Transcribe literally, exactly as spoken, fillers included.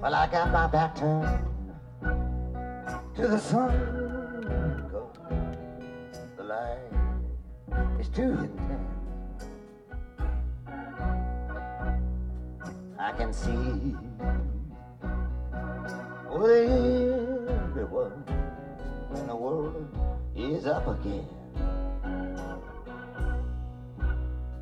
Well, I got my back turned to the sun, 'cause the light is too intense. I can see what everyone in the world is up against.